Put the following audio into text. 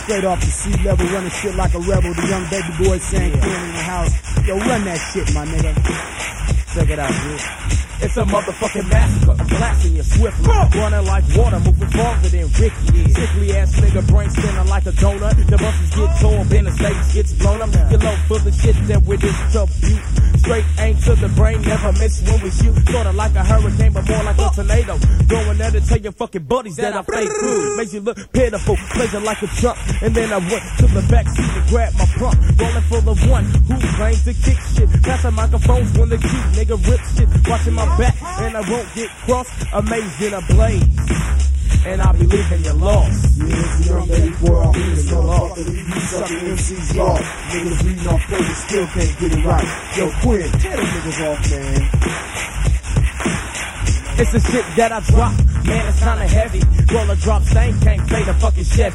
Straight off the sea level, running shit like a rebel. The young baby boy saying in the house. Yo, run that shit, my nigga. Check it out, dude. It's a motherfucking massacre. I'm blasting you swiftly. Running like water, moving farther than Ricky. Sickly ass nigga, brain spinning like a donut. The buses get torn, then the stage gets blown up. Your low full of shit that we distribute. Straight aim to the brain, never miss when we shoot. Sorta like a hurricane, but more like a tornado. Going there to tell your fucking buddies that I fake through. Makes you look pitiful, pleasure like a truck. And then I went to the back seat to grab my pump. Rolling for the one who claims to kick shit. Passing microphones when the cute nigga rips shit. Watching my back, and I won't get crossed. Amazing ablaze. And I be leaving you lost. Yeah, it's the young baby boy, I'm in this motherfucker. You sucking MCs lost. Niggas reading off paper, still can't get it right. Yo, Quinn, tear them niggas off, man. It's the shit that I drop, man, it's kinda heavy. Roll a drop, stain can't fade a fucking Chevy.